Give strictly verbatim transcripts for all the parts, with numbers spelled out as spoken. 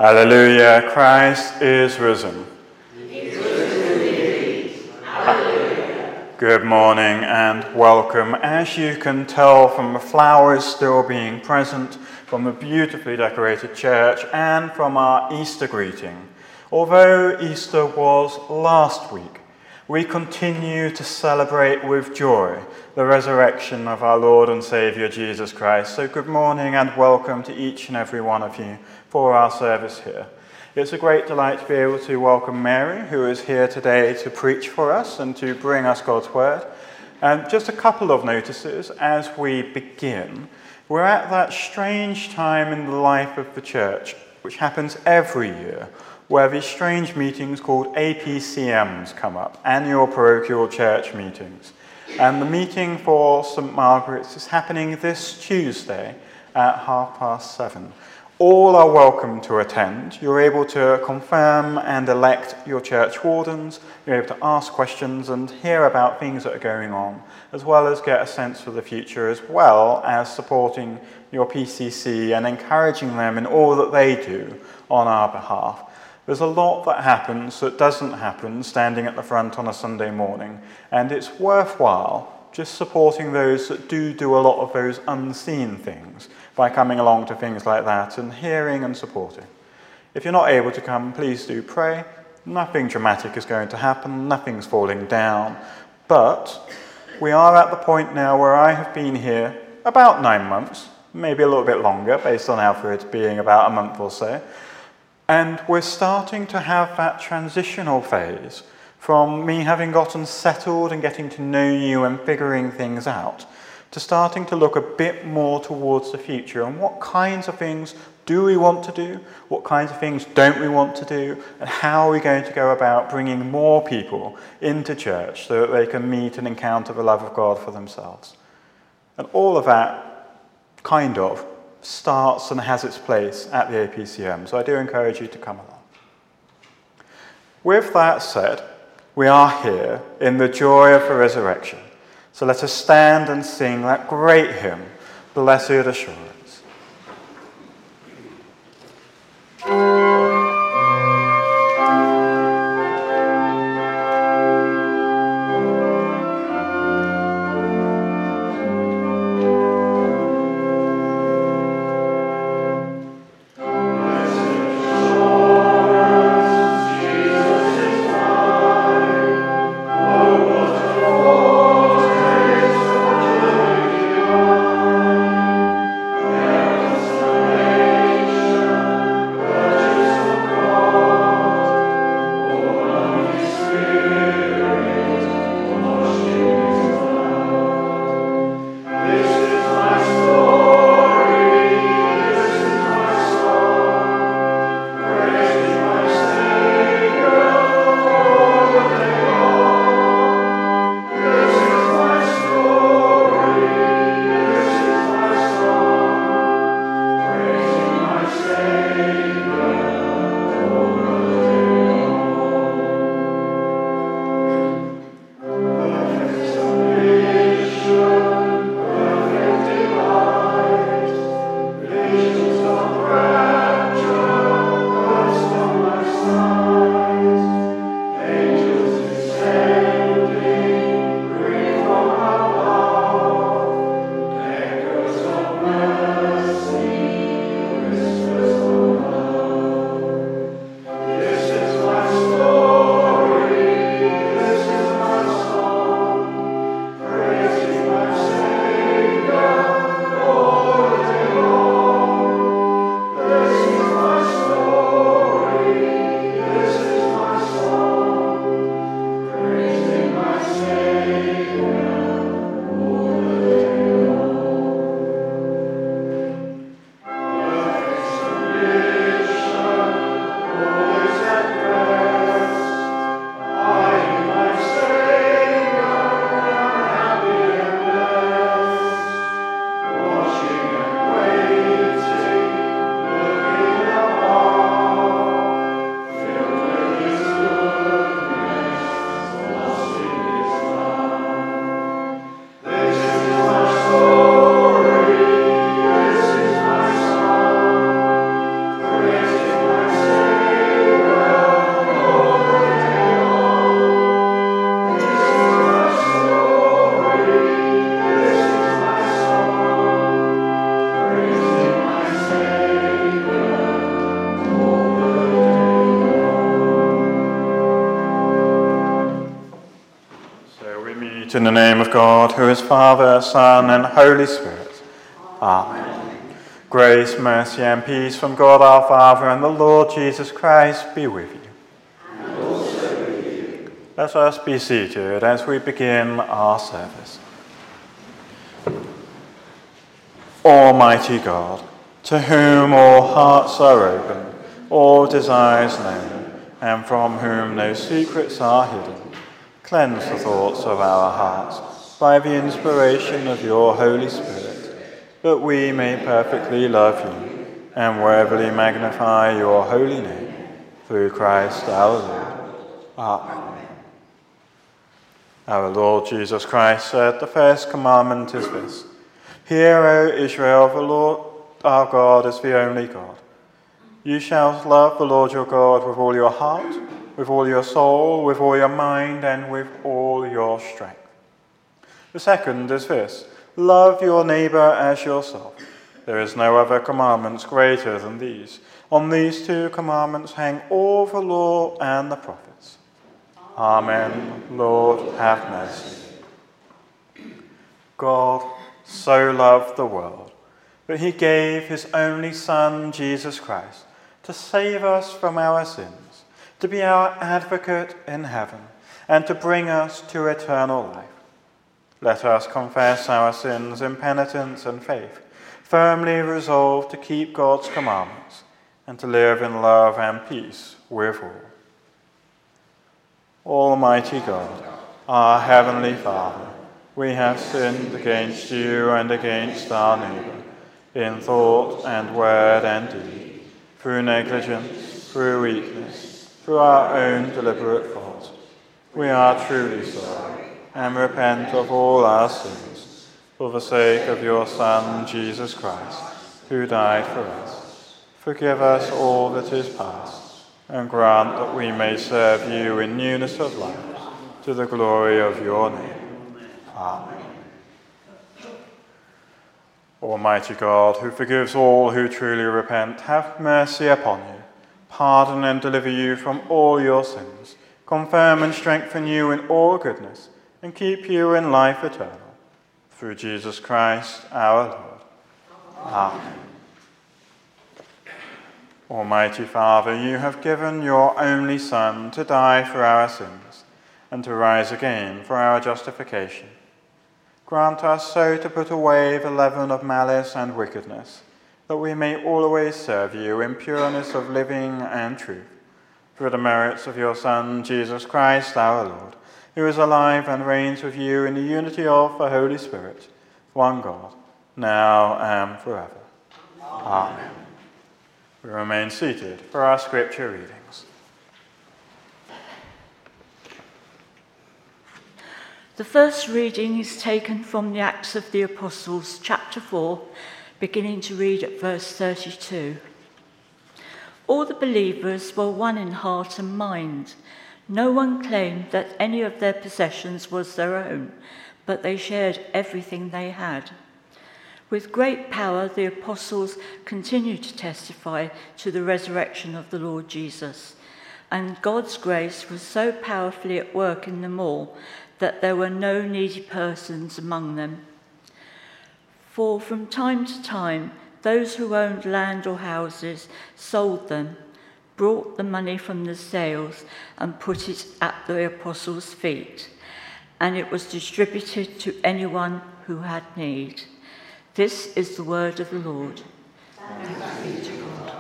Hallelujah, Christ is risen. He is risen indeed. Hallelujah. Good morning and welcome. As you can tell from the flowers still being present, from the beautifully decorated church, and from our Easter greeting, although Easter was last week, we continue to celebrate with joy the resurrection of our Lord and Saviour Jesus Christ. So good morning and welcome to each and every one of you for our service here. It's a great delight to be able to welcome Mary, who is here today to preach for us and to bring us God's word. And just a couple of notices as we begin. We're at that strange time in the life of the church, which happens every year, where these strange meetings called A P C Ms come up, annual parochial church meetings. And the meeting for Saint Margaret's is happening this Tuesday at half past seven. All are welcome to attend. You're able to confirm and elect your church wardens. You're able to ask questions and hear about things that are going on, as well as get a sense for the future, as well as supporting your P C C and encouraging them in all that they do on our behalf. There's a lot that happens that doesn't happen standing at the front on a Sunday morning, and it's worthwhile just supporting those that do do a lot of those unseen things by coming along to things like that and hearing and supporting. If you're not able to come, please do pray. Nothing dramatic is going to happen, nothing's falling down, but we are at the point now where I have been here about nine months, maybe a little bit longer based on Alfred being about a month or so, and we're starting to have that transitional phase from me having gotten settled and getting to know you and figuring things out, to starting to look a bit more towards the future and what kinds of things do we want to do, what kinds of things don't we want to do, and how are we going to go about bringing more people into church so that they can meet and encounter the love of God for themselves. And all of that kind of starts and has its place at the A P C M, so I do encourage you to come along. With that said, we are here in the joy of the resurrection. So let us stand and sing that great hymn, Blessed Assurance. Blessed meet in the name of God, who is Father, Son, and Holy Spirit. Amen. Grace, mercy, and peace from God our Father and the Lord Jesus Christ be with you. And also with you. Let us be seated as we begin our service. Almighty God, to whom all hearts are open, all desires known, and from whom no secrets are hidden, cleanse the thoughts of our hearts by the inspiration of your Holy Spirit, that we may perfectly love you and worthily magnify your holy name, through Christ our Lord. Amen. Our Lord Jesus Christ said, the first commandment is this: Hear, O Israel, the Lord our God is the only God. You shall love the Lord your God with all your heart, with all your soul, with all your mind, and with all your strength. The second is this: love your neighbour as yourself. There is no other commandments greater than these. On these two commandments hang all the law and the prophets. Amen. Lord, have mercy. God so loved the world that he gave his only Son, Jesus Christ, to save us from our sins, to be our advocate in heaven, and to bring us to eternal life. Let us confess our sins in penitence and faith, firmly resolved to keep God's commandments and to live in love and peace with all. Almighty God, our heavenly Father, we have sinned against you and against our neighbour, in thought and word and deed, through negligence, through weakness, through our own deliberate fault. We are truly sorry and repent of all our sins, for the sake of your Son, Jesus Christ, who died for us. Forgive us all that is past, and grant that we may serve you in newness of life, to the glory of your name. Amen. Almighty God, who forgives all who truly repent, have mercy upon you, pardon and deliver you from all your sins, confirm and strengthen you in all goodness, and keep you in life eternal. Through Jesus Christ our Lord. Amen. Almighty Father, you have given your only Son to die for our sins, and to rise again for our justification. Grant us so to put away the leaven of malice and wickedness, that we may always serve you in pureness of living and truth, through the merits of your Son, Jesus Christ our Lord, who is alive and reigns with you in the unity of the Holy Spirit, one God, now and forever. Amen. Amen. We remain seated for our scripture readings. The first reading is taken from the Acts of the Apostles, chapter four, beginning to read at verse thirty-two. All the believers were one in heart and mind. No one claimed that any of their possessions was their own, but they shared everything they had. With great power, the apostles continued to testify to the resurrection of the Lord Jesus, and God's grace was so powerfully at work in them all that there were no needy persons among them. For from time to time, those who owned land or houses sold them, brought the money from the sales, and put it at the apostles' feet, and it was distributed to anyone who had need. This is the word of the Lord. Thanks be to God.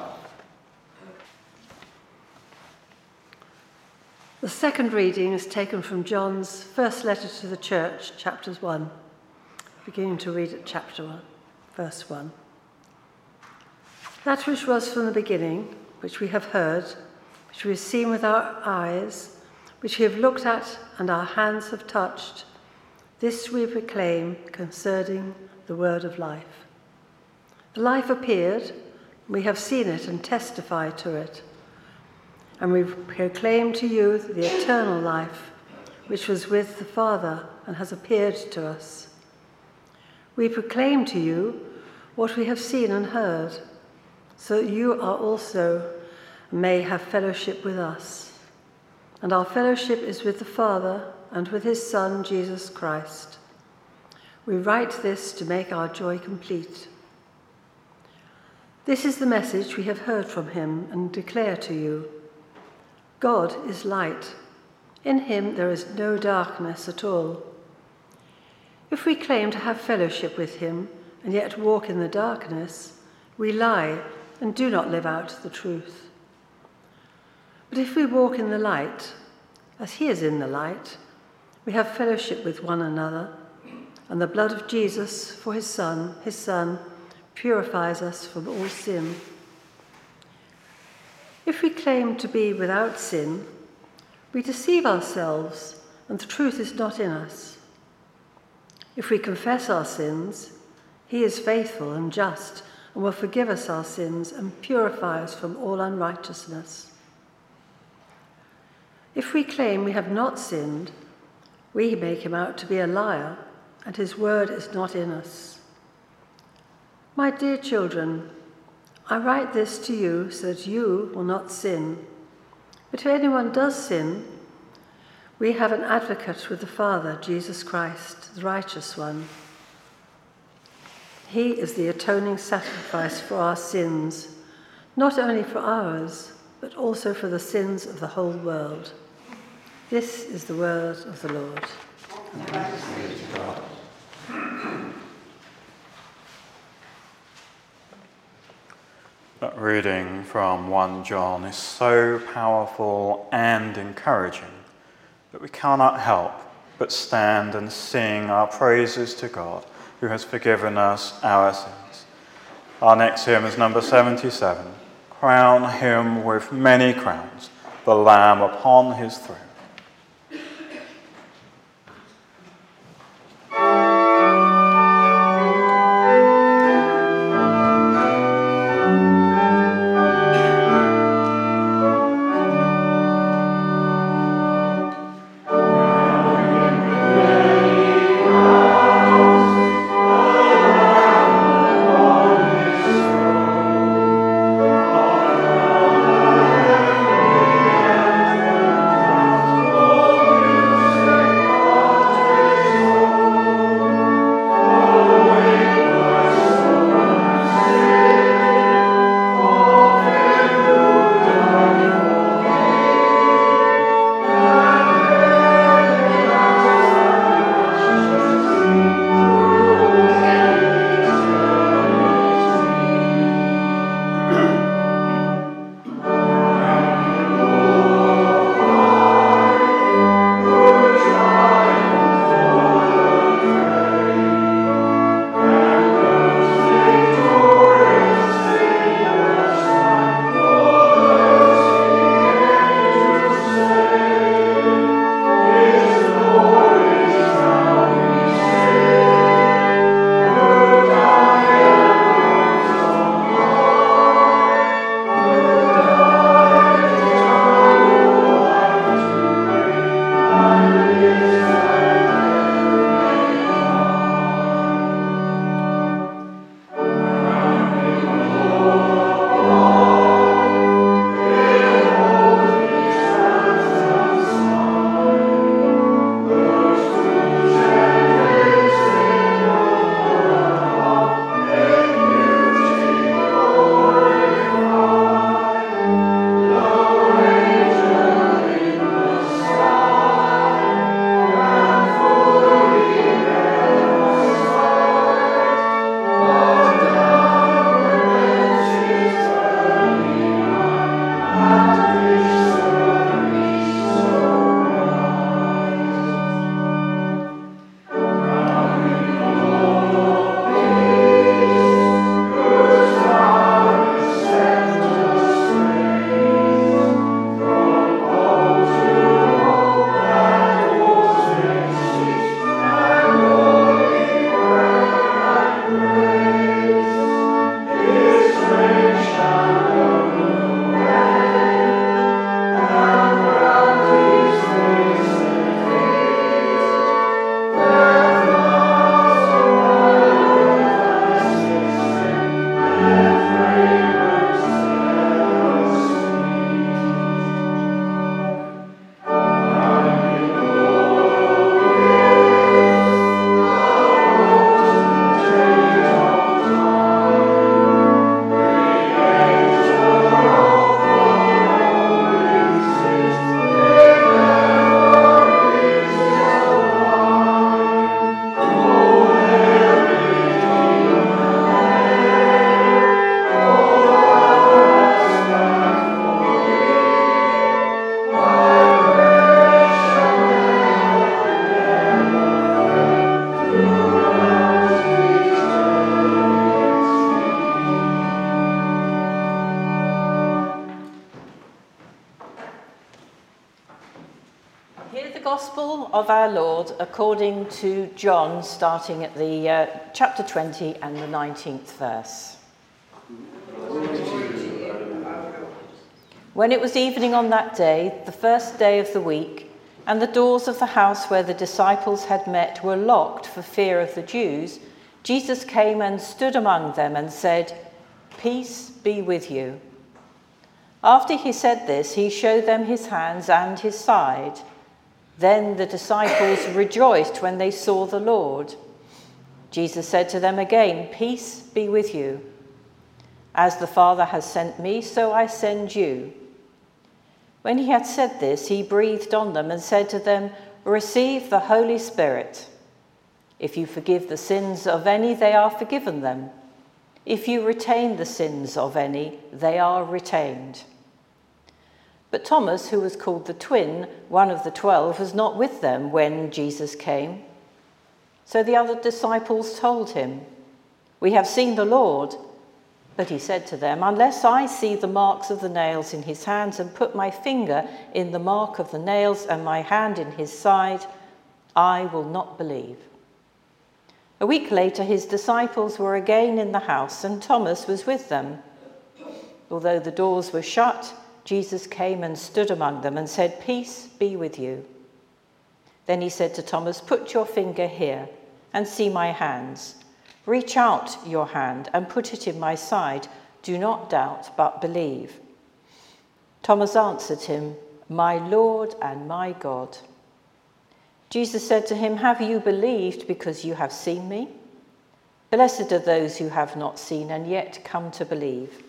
The second reading is taken from John's first letter to the church, chapters one, beginning to read at chapter one, verse one. That which was from the beginning, which we have heard, which we have seen with our eyes, which we have looked at and our hands have touched, this we proclaim concerning the word of life. The life appeared, we have seen it and testify to it. And we proclaim to you the eternal life, which was with the Father and has appeared to us. We proclaim to you what we have seen and heard, so that you are also may have fellowship with us. and our fellowship is with the Father and with his Son, Jesus Christ. We write this to make our joy complete. This is the message we have heard from him and declare to you. God is light. In him there is no darkness at all. If we claim to have fellowship with him and yet walk in the darkness, we lie and do not live out the truth. But if we walk in the light, as he is in the light, we have fellowship with one another, and the blood of Jesus, for his Son, his Son, purifies us from all sin. If we claim to be without sin, we deceive ourselves, and the truth is not in us. If we confess our sins, he is faithful and just and will forgive us our sins and purify us from all unrighteousness. If we claim we have not sinned, we make him out to be a liar, and his word is not in us. My dear children, I write this to you so that you will not sin. But if anyone does sin, we have an advocate with the Father, Jesus Christ, the righteous one. He is the atoning sacrifice for our sins, not only for ours, but also for the sins of the whole world. This is the word of the Lord. Thanks be to God. That reading from First John is so powerful and encouraging that we cannot help but stand and sing our praises to God, who has forgiven us our sins. Our next hymn is number seventy-seven. Crown him with many crowns, the Lamb upon his throne. Thank Gospel of our Lord according to John, starting at the uh, chapter twenty and the nineteenth verse. When it was evening on that day, the first day of the week, and the doors of the house where the disciples had met were locked for fear of the Jews, Jesus came and stood among them and said, "Peace be with you." After he said this, he showed them his hands and his side. Then the disciples rejoiced when they saw the Lord. Jesus said to them again, "Peace be with you. As the Father has sent me, so I send you." When he had said this, he breathed on them and said to them, "Receive the Holy Spirit. If you forgive the sins of any, they are forgiven them. If you retain the sins of any, they are retained." But Thomas, who was called the twin, one of the twelve, was not with them when Jesus came. So the other disciples told him, "We have seen the Lord." But he said to them, "Unless I see the marks of the nails in his hands and put my finger in the mark of the nails and my hand in his side, I will not believe." A week later, his disciples were again in the house, and Thomas was with them. Although the doors were shut, Jesus came and stood among them and said, "Peace be with you." Then he said to Thomas, "Put your finger here and see my hands. Reach out your hand and put it in my side. Do not doubt, but believe." Thomas answered him, "My Lord and my God." Jesus said to him, "Have you believed because you have seen me? Blessed are those who have not seen and yet come to believe."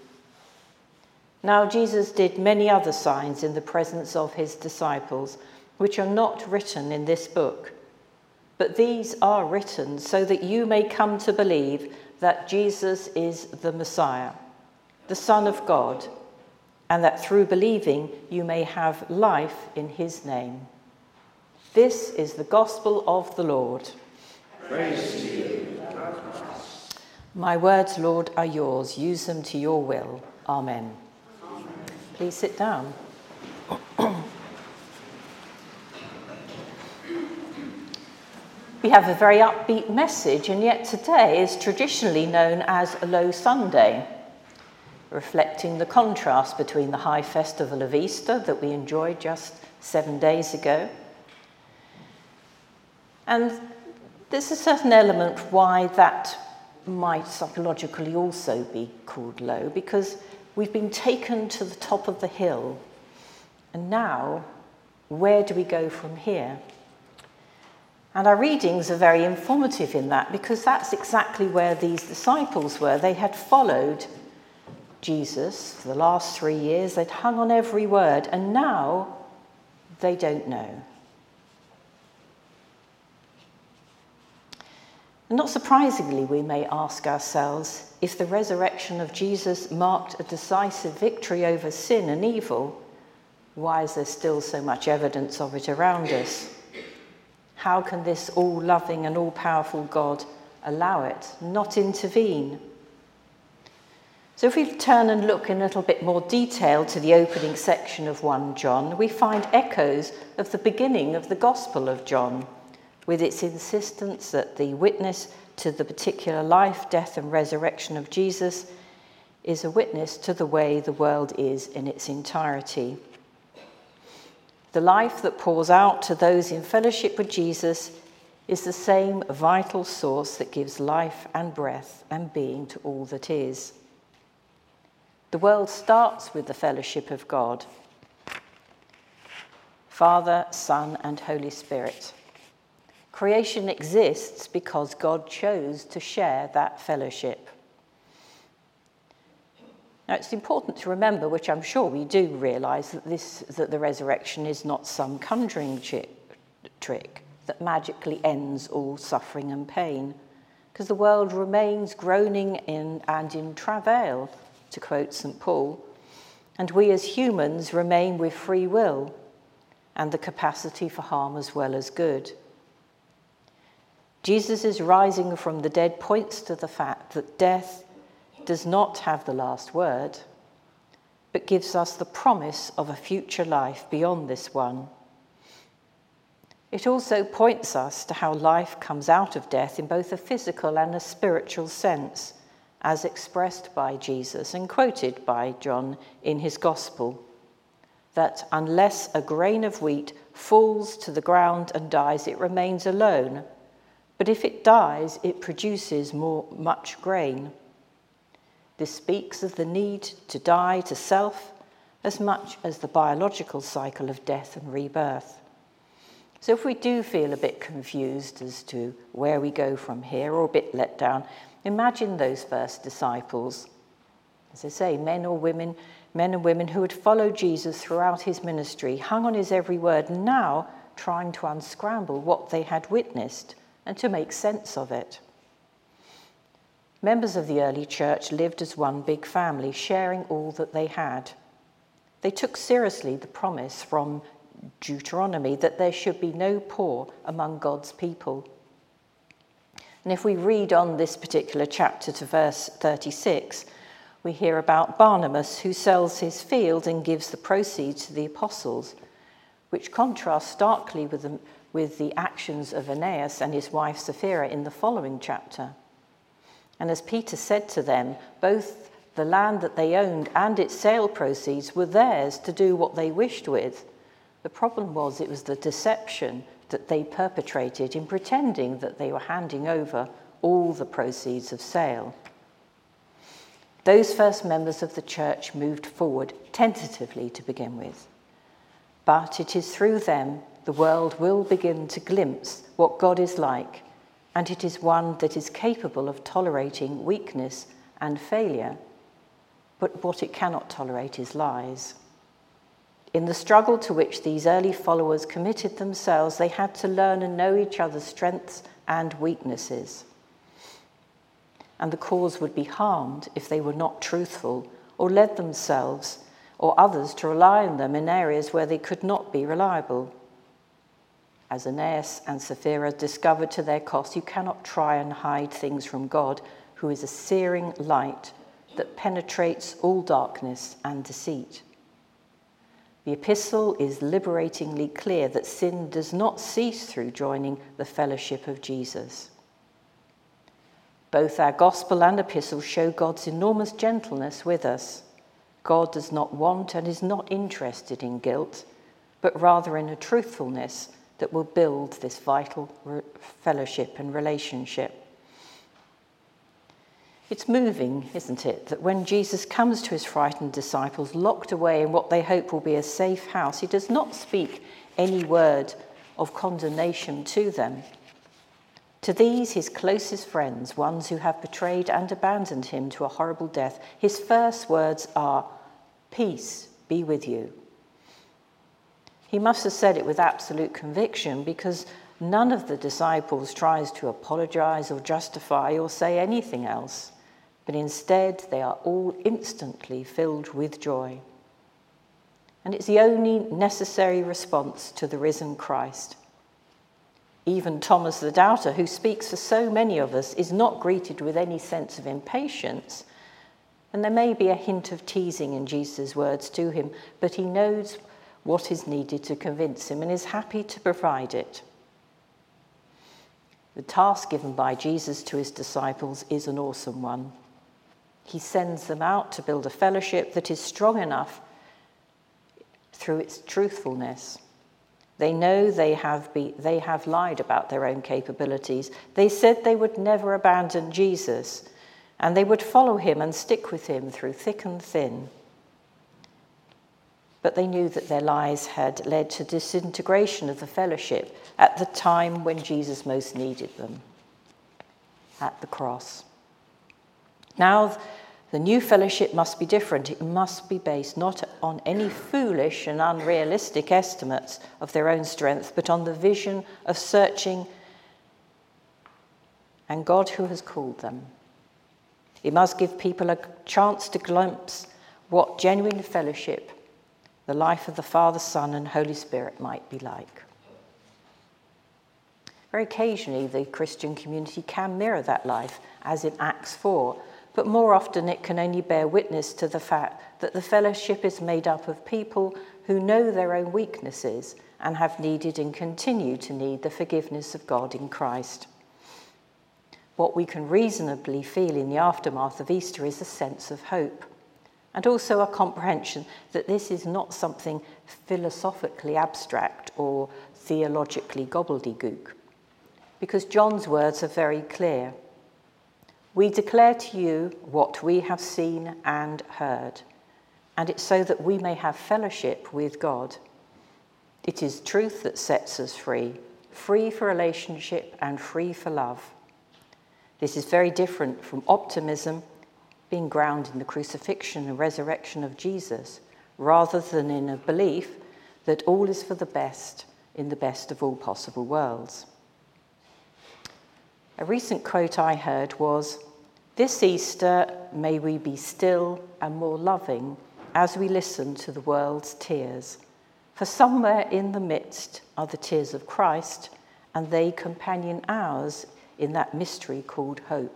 Now Jesus did many other signs in the presence of his disciples, which are not written in this book. But these are written so that you may come to believe that Jesus is the Messiah, the Son of God, and that through believing you may have life in his name. This is the gospel of the Lord. Praise to you. My words, Lord, are yours. Use them to your will. Amen. Please sit down. We have a very upbeat message, and yet today is traditionally known as Low Sunday, reflecting the contrast between the high festival of Easter that we enjoyed just seven days ago. And there's a certain element why that might psychologically also be called low, because we've been taken to the top of the hill, and now where do we go from here? And our readings are very informative in that, because that's exactly where these disciples were. They had followed Jesus for the last three years. They'd hung on every word, and now they don't know. And not surprisingly, we may ask ourselves, if the resurrection of Jesus marked a decisive victory over sin and evil, why is there still so much evidence of it around us? How can this all-loving and all-powerful God allow it, not intervene? So if we turn and look in a little bit more detail to the opening section of First John, we find echoes of the beginning of the Gospel of John, with its insistence that the witness to the particular life, death, and resurrection of Jesus is a witness to the way the world is in its entirety. The life that pours out to those in fellowship with Jesus is the same vital source that gives life and breath and being to all that is. The world starts with the fellowship of God, Father, Son, and Holy Spirit. Creation exists because God chose to share that fellowship. Now, it's important to remember, which I'm sure we do realise, that this that the resurrection is not some conjuring chi- trick that magically ends all suffering and pain, because the world remains groaning in and in travail, to quote Saint Paul, and we as humans remain with free will and the capacity for harm as well as good. Jesus' rising from the dead points to the fact that death does not have the last word, but gives us the promise of a future life beyond this one. It also points us to how life comes out of death in both a physical and a spiritual sense, as expressed by Jesus and quoted by John in his Gospel, that unless a grain of wheat falls to the ground and dies, it remains alone. But if it dies, it produces more, much grain. This speaks of the need to die to self as much as the biological cycle of death and rebirth. So if we do feel a bit confused as to where we go from here or a bit let down, imagine those first disciples. As I say, men or women, men and women who had followed Jesus throughout his ministry, hung on his every word, and now trying to unscramble what they had witnessed and to make sense of it. Members of the early church lived as one big family, sharing all that they had. They took seriously the promise from Deuteronomy that there should be no poor among God's people. And if we read on this particular chapter to verse thirty-six, we hear about Barnabas, who sells his field and gives the proceeds to the apostles, which contrasts starkly with the, with the actions of Aeneas and his wife Sapphira in the following chapter. And as Peter said to them, both the land that they owned and its sale proceeds were theirs to do what they wished with. The problem was it was the deception that they perpetrated in pretending that they were handing over all the proceeds of sale. Those first members of the church moved forward, tentatively to begin with. But it is through them the world will begin to glimpse what God is like, and it is one that is capable of tolerating weakness and failure, but what it cannot tolerate is lies. In the struggle to which these early followers committed themselves, they had to learn and know each other's strengths and weaknesses. And the cause would be harmed if they were not truthful or led themselves or others to rely on them in areas where they could not be reliable. As Aeneas and Sapphira discovered to their cost, you cannot try and hide things from God, who is a searing light that penetrates all darkness and deceit. The epistle is liberatingly clear that sin does not cease through joining the fellowship of Jesus. Both our gospel and epistle show God's enormous gentleness with us. God does not want and is not interested in guilt, but rather in a truthfulness that will build this vital fellowship and relationship. It's moving, isn't it, that when Jesus comes to his frightened disciples locked away in what they hope will be a safe house, he does not speak any word of condemnation to them. To these, his closest friends, ones who have betrayed and abandoned him to a horrible death, his first words are, "Peace be with you." He must have said it with absolute conviction, because none of the disciples tries to apologize or justify or say anything else, but instead they are all instantly filled with joy. And it's the only necessary response to the risen Christ. Even Thomas the doubter, who speaks for so many of us, is not greeted with any sense of impatience. And there may be a hint of teasing in Jesus' words to him, but he knows what is needed to convince him and is happy to provide it. The task given by Jesus to his disciples is an awesome one. He sends them out to build a fellowship that is strong enough through its truthfulness. They know they have be, they have lied about their own capabilities. They said they would never abandon Jesus, and they would follow him and stick with him through thick and thin. But they knew that their lies had led to disintegration of the fellowship at the time when Jesus most needed them, at the cross. Now, the new fellowship must be different. It must be based not on any foolish and unrealistic estimates of their own strength, but on the vision of searching and God who has called them. It must give people a chance to glimpse what genuine fellowship, the life of the Father, Son, and Holy Spirit might be like. Very occasionally, the Christian community can mirror that life, as in Acts four, but more often it can only bear witness to the fact that the fellowship is made up of people who know their own weaknesses and have needed and continue to need the forgiveness of God in Christ. What we can reasonably feel in the aftermath of Easter is a sense of hope, and also a comprehension that this is not something philosophically abstract or theologically gobbledygook, because John's words are very clear. We declare to you what we have seen and heard, and it's so that we may have fellowship with God. It is truth that sets us free, free for relationship and free for love. This is very different from optimism, being grounded in the crucifixion and resurrection of Jesus, rather than in a belief that all is for the best in the best of all possible worlds. A recent quote I heard was, "This Easter may we be still and more loving as we listen to the world's tears, for somewhere in the midst are the tears of Christ, and they companion ours in that mystery called hope."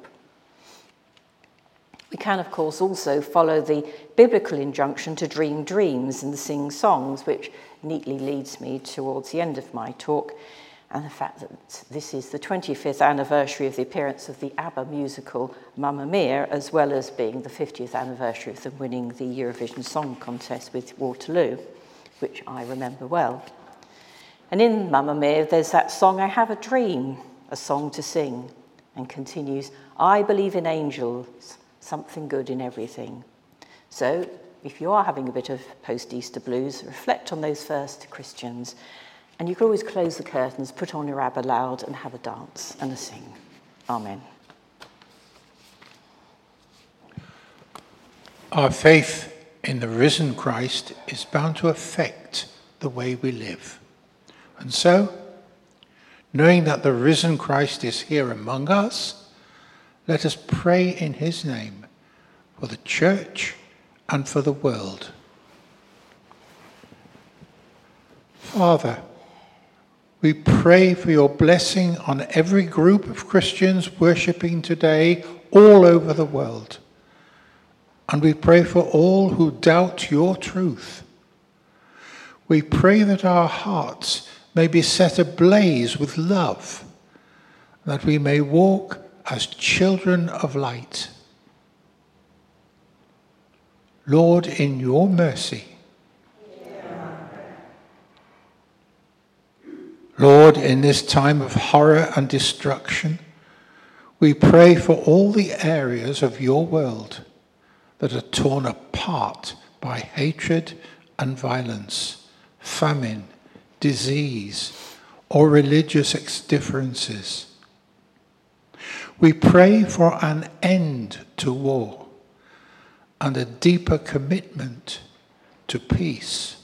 We can, of course, also follow the biblical injunction to dream dreams and sing songs, which neatly leads me towards the end of my talk, and the fact that this is the twenty-fifth anniversary of the appearance of the ABBA musical Mamma Mia, as well as being the fiftieth anniversary of them winning the Eurovision Song Contest with Waterloo, which I remember well. And in Mamma Mia, there's that song, "I Have a Dream," a song to sing, and continues, "I believe in angels, something good in everything." So, if you are having a bit of post-Easter blues, reflect on those first Christians, and you can always close the curtains, put on your ABBA loud, and have a dance and a sing. Amen. Our faith in the risen Christ is bound to affect the way we live. And so, knowing that the risen Christ is here among us, let us pray in his name for the church and for the world. Father, we pray for your blessing on every group of Christians worshipping today all over the world. And we pray for all who doubt your truth. We pray that our hearts may be set ablaze with love, that we may walk as children of light. Lord, in your mercy, Lord, in this time of horror and destruction, we pray for all the areas of your world that are torn apart by hatred and violence, famine, disease, or religious differences. We pray for an end to war and a deeper commitment to peace.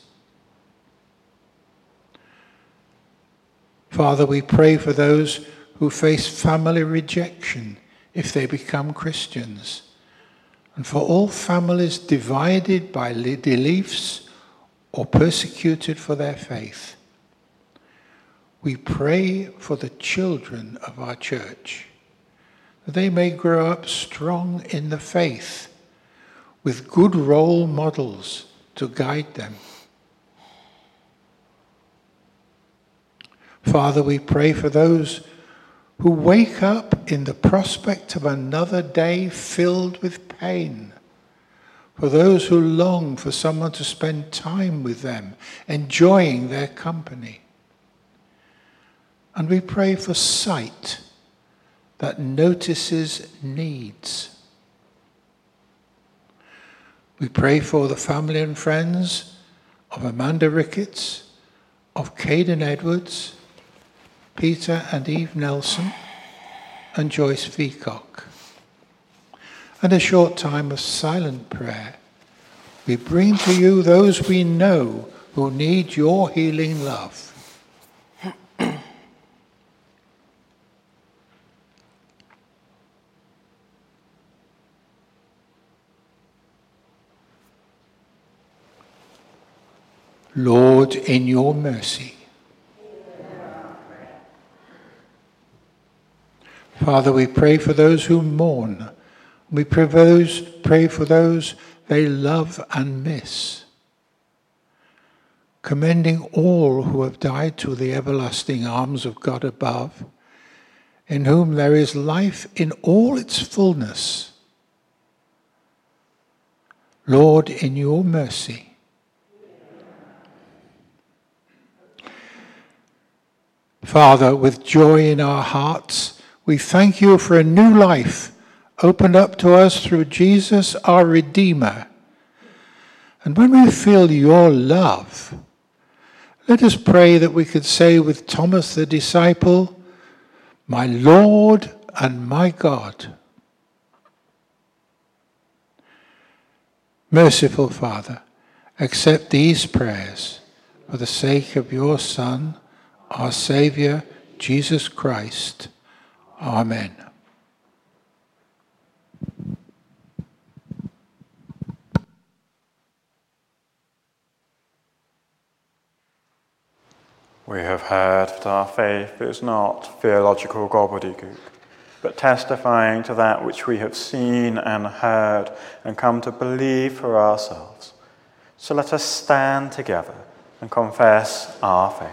Father, we pray for those who face family rejection if they become Christians, and for all families divided by beliefs or persecuted for their faith. We pray for the children of our church, that they may grow up strong in the faith, with good role models to guide them. Father, we pray for those who wake up in the prospect of another day filled with pain, for those who long for someone to spend time with them, enjoying their company. And we pray for sight that notices needs. We pray for the family and friends of Amanda Ricketts, of Caden Edwards, Peter and Eve Nelson, and Joyce Veacock. And a short time of silent prayer, we bring to you those we know who need your healing love. Lord, in your mercy. Father, we pray for those who mourn. We pray for those, pray for those they love and miss. commending all who have died to the everlasting arms of God above, in whom there is life in all its fullness. Lord, in your mercy, Father, with joy in our hearts, we thank you for a new life opened up to us through Jesus, our Redeemer. And when we feel your love, let us pray that we could say with Thomas the disciple, my Lord and my God. Merciful Father, accept these prayers for the sake of your Son, our Saviour, Jesus Christ. Amen. We have heard that our faith is not theological gobbledygook, but testifying to that which we have seen and heard and come to believe for ourselves. So let us stand together and confess our faith.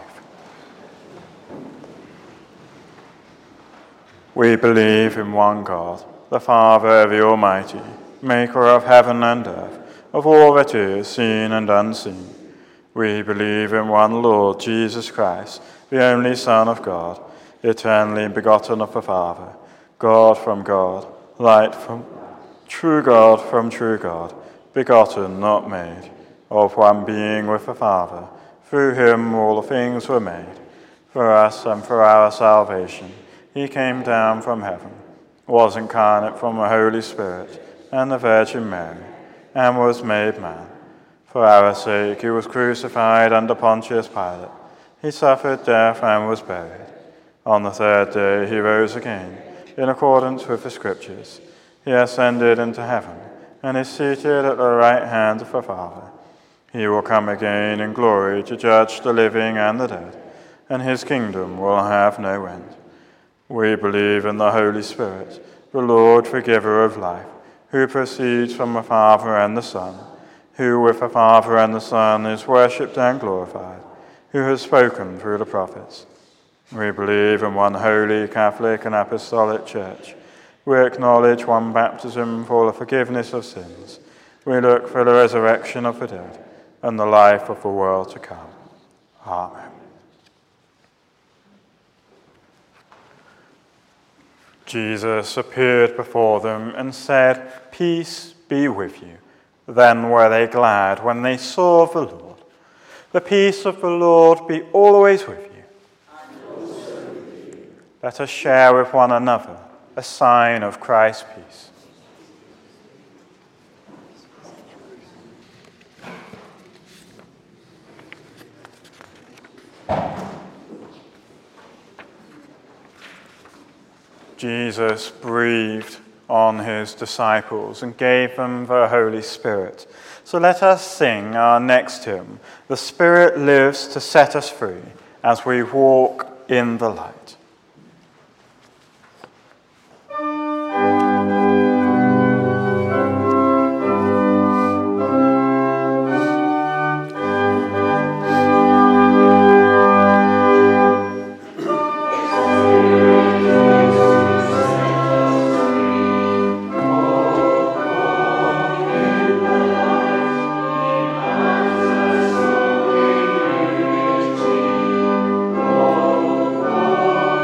We believe in one God, the Father, the Almighty, maker of heaven and earth, of all that is seen and unseen. We believe in one Lord, Jesus Christ, the only Son of God, eternally begotten of the Father, God from God, light from true God from true God, begotten, not made, of one being with the Father. Through him all things were made. For us and for our salvation, he came down from heaven, was incarnate from the Holy Spirit and the Virgin Mary, and was made man. For our sake he was crucified under Pontius Pilate. He suffered death and was buried. On the third day he rose again, in accordance with the Scriptures. He ascended into heaven, and is seated at the right hand of the Father. He will come again in glory to judge the living and the dead, and his kingdom will have no end. We believe in the Holy Spirit, the Lord, the giver of life, who proceeds from the Father and the Son, who with the Father and the Son is worshipped and glorified, who has spoken through the prophets. We believe in one holy, Catholic and Apostolic Church. We acknowledge one baptism for the forgiveness of sins. We look for the resurrection of the dead and the life of the world to come. Amen. Jesus appeared before them and said, "Peace be with you." Then were they glad when they saw the Lord. The peace of the Lord be always with you. And also with you. Let us share with one another a sign of Christ's peace. Jesus breathed on his disciples and gave them the Holy Spirit. So let us sing our next hymn, "The Spirit lives to set us free," as we walk in the light. Oh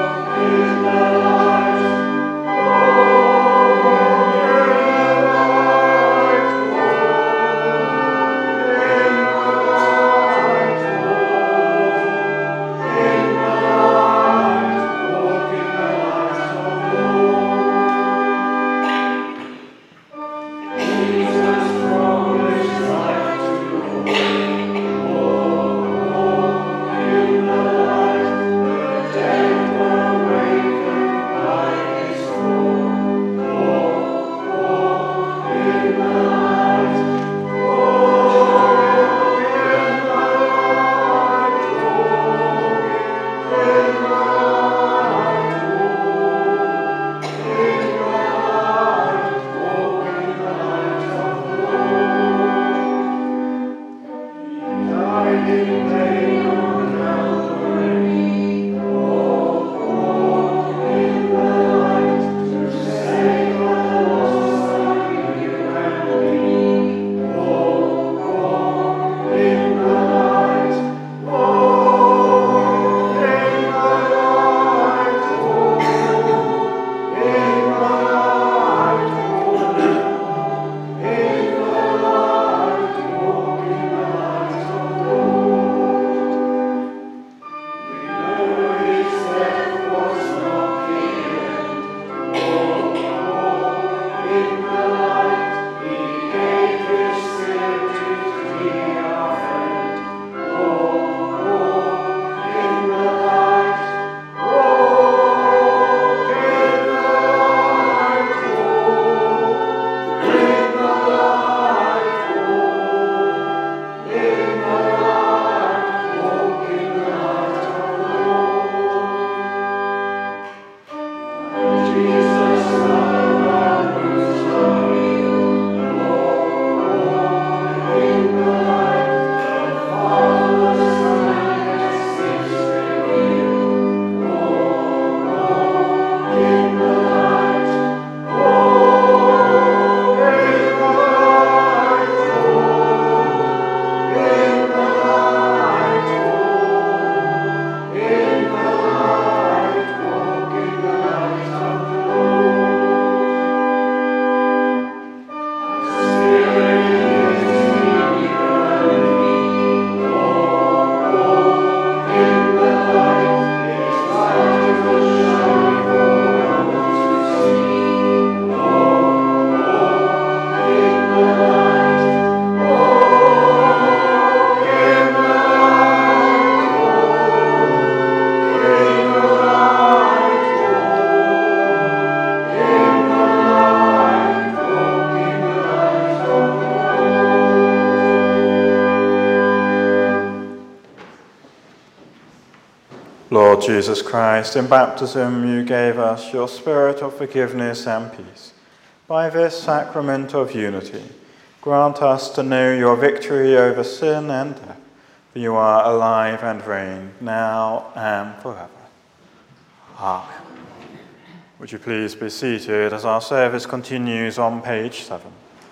Lord Jesus Christ, in baptism you gave us your spirit of forgiveness and peace. By this sacrament of unity, grant us to know your victory over sin and death, for you are alive and reign now and forever. Amen. Would you please be seated as our service continues on page seven.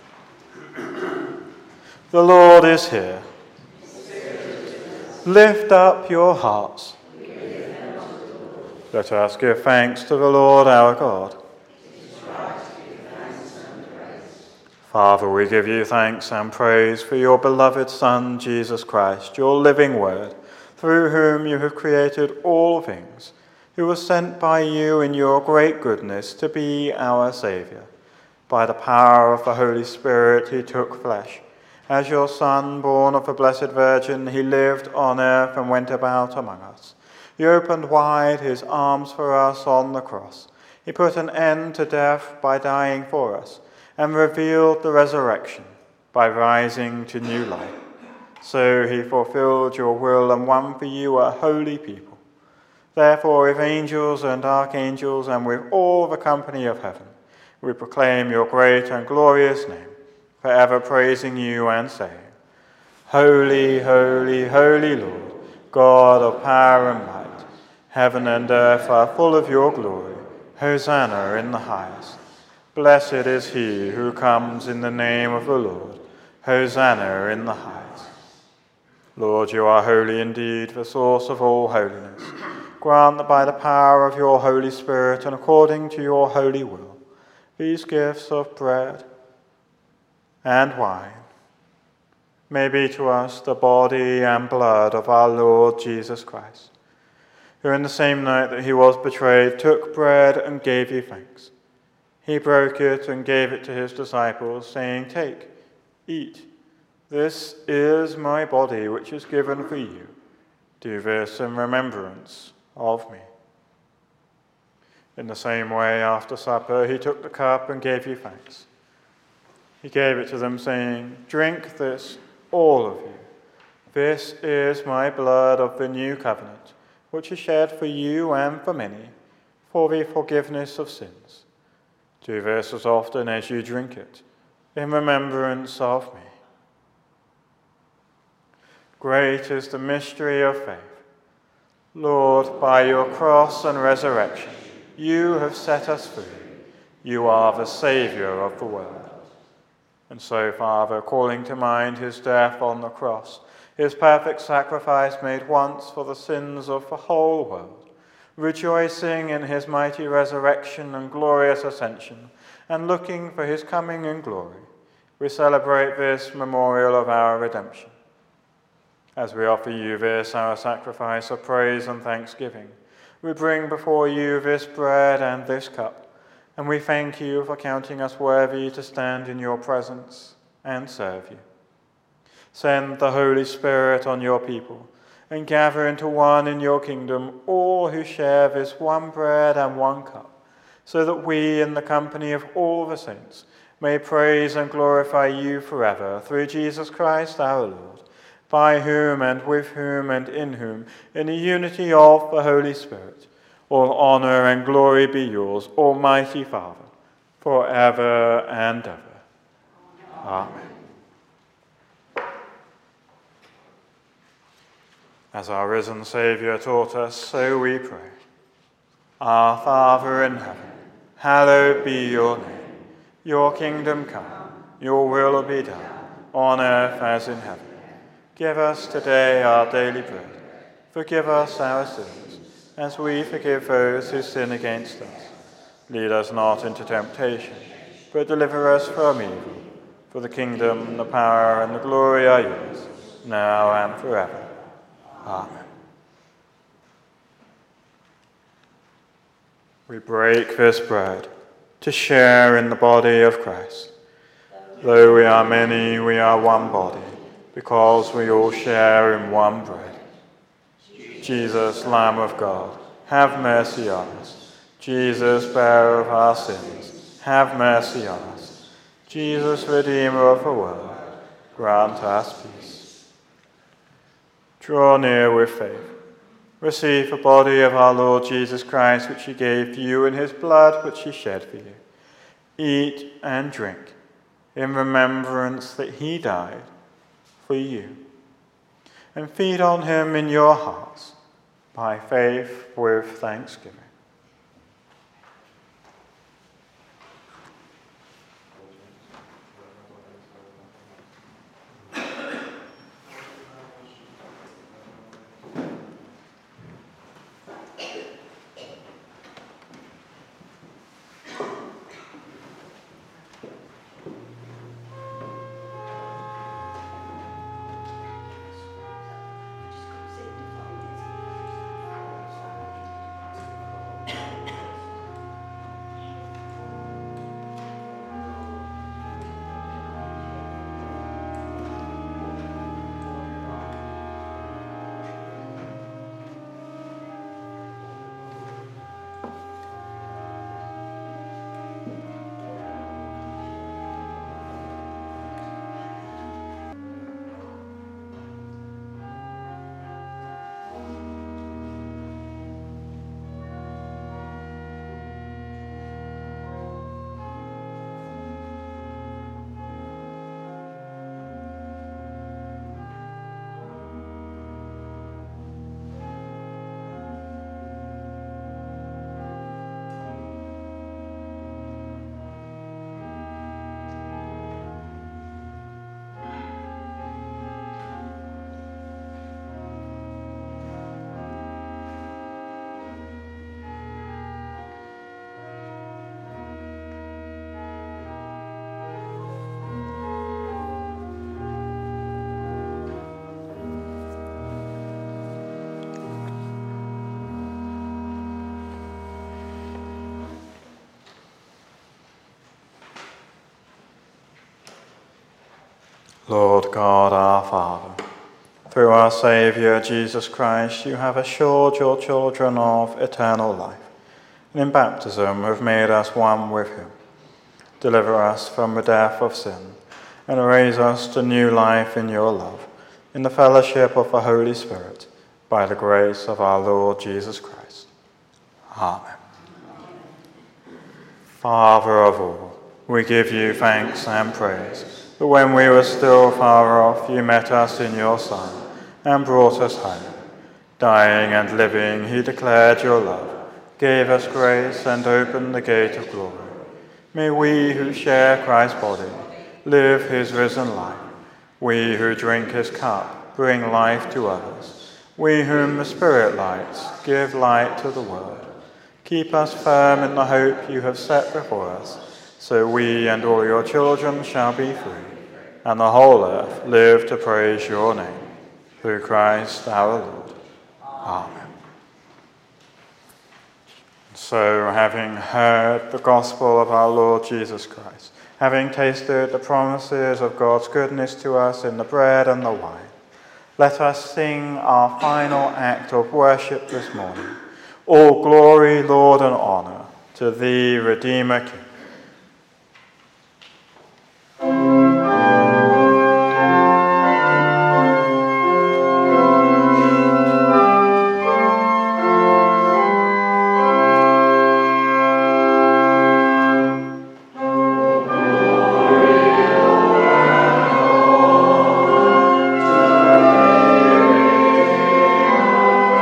The Lord is here. Lift up your hearts. Let us give thanks to the Lord our God. Father, we give you thanks and praise for your beloved Son, Jesus Christ, your living word, through whom you have created all things, who was sent by you in your great goodness to be our Saviour. By the power of the Holy Spirit he took flesh. As your Son, born of the Blessed Virgin, he lived on earth and went about among us. He opened wide his arms for us on the cross. He put an end to death by dying for us, and revealed the resurrection by rising to new life. So he fulfilled your will and won for you a holy people. Therefore, with angels and archangels and with all the company of heaven, we proclaim your great and glorious name, forever praising you and saying, Holy, holy, holy Lord, God of power and might, heaven and earth are full of your glory. Hosanna in the highest. Blessed is he who comes in the name of the Lord. Hosanna in the highest. Lord, you are holy indeed, the source of all holiness. Grant that by the power of your Holy Spirit and according to your holy will, these gifts of bread and wine may be to us the body and blood of our Lord Jesus Christ, who in the same night that he was betrayed took bread and gave you thanks. He broke it and gave it to his disciples, saying, Take, eat. This is my body, which is given for you. Do this in remembrance of me. In the same way, after supper, he took the cup and gave you thanks. He gave it to them, saying, Drink this, all of you. This is my blood of the new covenant, which is shed for you and for many, for the forgiveness of sins. Do this as often as you drink it, in remembrance of me. Great is the mystery of faith. Lord, by your cross and resurrection, you have set us free. You are the Saviour of the world. And so, Father, calling to mind his death on the cross, his perfect sacrifice made once for the sins of the whole world, rejoicing in his mighty resurrection and glorious ascension, and looking for his coming in glory, we celebrate this memorial of our redemption. As we offer you this, our sacrifice of praise and thanksgiving, we bring before you this bread and this cup, and we thank you for counting us worthy to stand in your presence and serve you. Send the Holy Spirit on your people, and gather into one in your kingdom all who share this one bread and one cup, so that we, in the company of all the saints, may praise and glorify you forever, through Jesus Christ our Lord, by whom and with whom and in whom, in the unity of the Holy Spirit, all honor and glory be yours, Almighty Father, forever and ever. Amen. As our risen Saviour taught us, so we pray. Our Father in heaven, hallowed be your name. Your kingdom come, your will be done, on earth as in heaven. Give us today our daily bread. Forgive us our sins, as we forgive those who sin against us. Lead us not into temptation, but deliver us from evil. For the kingdom, the power, and the glory are yours, now and forever. Amen. We break this bread to share in the body of Christ. Though we are many, we are one body, because we all share in one bread. Jesus, Lamb of God, have mercy on us. Jesus, bearer of our sins, have mercy on us. Jesus, Redeemer of the world, grant us peace. Draw near with faith. Receive the body of our Lord Jesus Christ, which he gave to you, and his blood, which he shed for you. Eat and drink in remembrance that he died for you. And feed on him in your hearts by faith with thanksgiving. Lord God, our Father, through our Saviour Jesus Christ, you have assured your children of eternal life, and in baptism have made us one with him. Deliver us from the death of sin, and raise us to new life in your love, in the fellowship of the Holy Spirit, by the grace of our Lord Jesus Christ. Amen. Father of all, we give you thanks and praise, that when we were still far off, you met us in your Son and brought us home. Dying and living, he declared your love, gave us grace, and opened the gate of glory. May we who share Christ's body live his risen life. We who drink his cup bring life to others. We whom the Spirit lights give light to the world. Keep us firm in the hope you have set before us, so we and all your children shall be free, and the whole earth live to praise your name. Through Christ our Lord. Amen. So, having heard the gospel of our Lord Jesus Christ, having tasted the promises of God's goodness to us in the bread and the wine, let us sing our final act of worship this morning. All glory, Lord, and honor to thee, Redeemer King.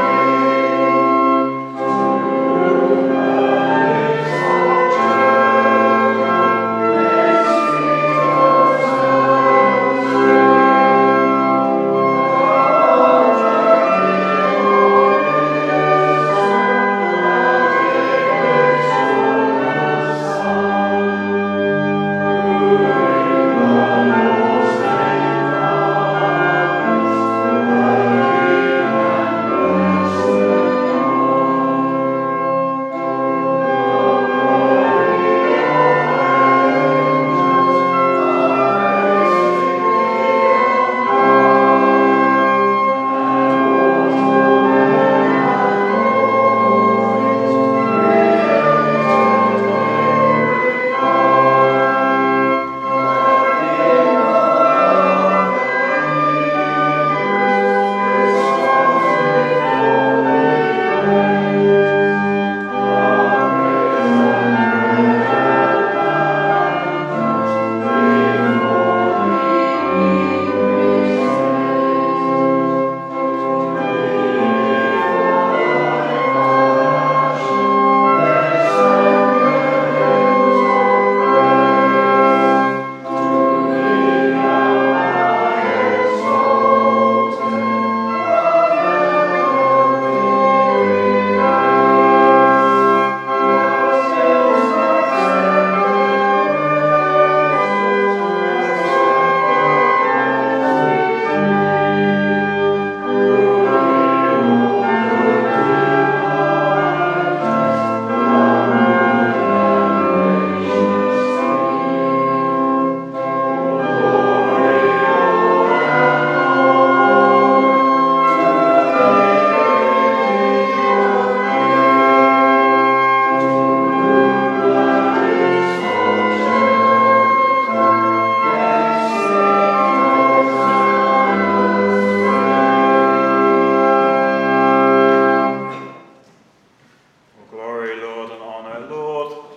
Amen.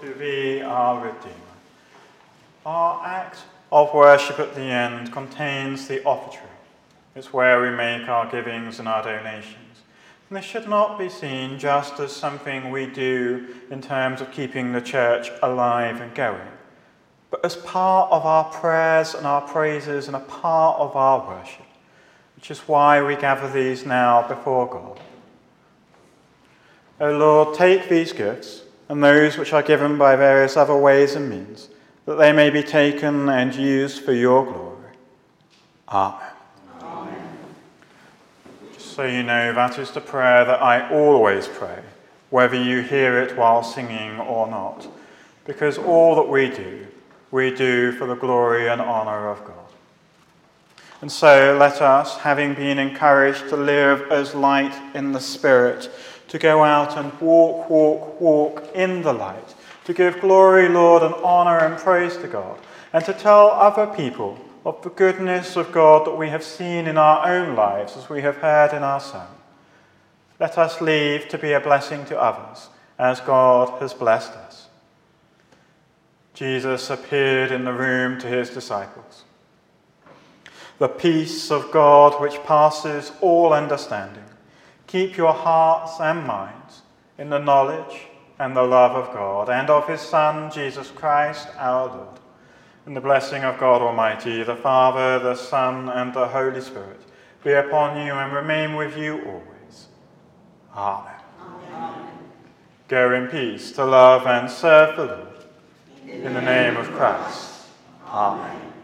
to thee, our Redeemer. Our act of worship at the end contains the offertory. It's where we make our givings and our donations. And this should not be seen just as something we do in terms of keeping the church alive and going, but as part of our prayers and our praises and a part of our worship, which is why we gather these now before God. O Lord, take these gifts and those which are given by various other ways and means, that they may be taken and used for your glory. Amen. Amen. Just so you know, that is the prayer that I always pray, whether you hear it while singing or not, because all that we do, we do for the glory and honour of God. And so let us, having been encouraged to live as light in the Spirit, to go out and walk, walk, walk in the light, to give glory, Lord, and honour and praise to God, and to tell other people of the goodness of God that we have seen in our own lives as we have heard in our song. Let us leave to be a blessing to others, as God has blessed us. Jesus appeared in the room to his disciples. The peace of God which passes all understanding, keep your hearts and minds in the knowledge and the love of God and of his Son, Jesus Christ, our Lord. And the blessing of God Almighty, the Father, the Son, and the Holy Spirit be upon you and remain with you always. Amen. Amen. Go in peace to love and serve the Lord. In the name of Christ. Amen.